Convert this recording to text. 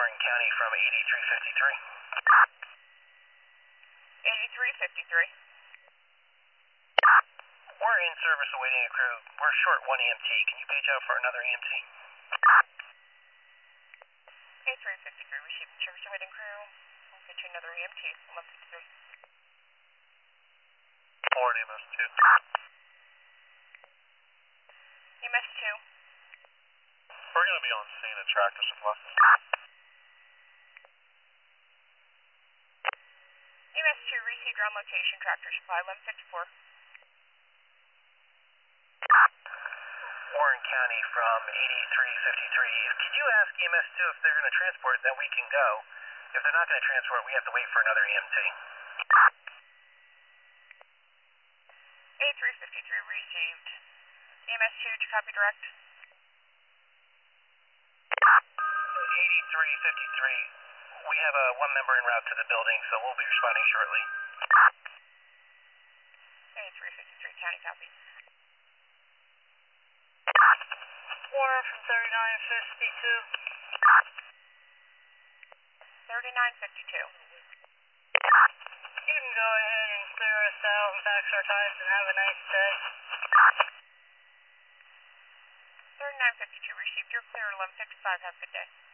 Warren County from 8353. 8353. We're in service awaiting a crew. We're short one EMT. Can you page out for another EMT? 8353, receiving service awaiting crew. We'll get you another EMT, 1153. Warren EMS 2. EMS 2. We're going to be on scene at Tractor Supply. EMS 2, received on location, Tractor Supply, 1154. Warren County from 8353. Could you ask EMS 2 if they're going to transport it, then we can go. If they're not going to transport it, we have to wait for another EMT. 8353, received. EMS 2 to copy direct. 8353. We have one member en route to the building, so we'll be responding shortly. 8353, county copy. Warren from 3952. 3952. You can go ahead and clear us out and pack our ties and have a nice day. 3952, received. You're clear, 1155. Have a good day.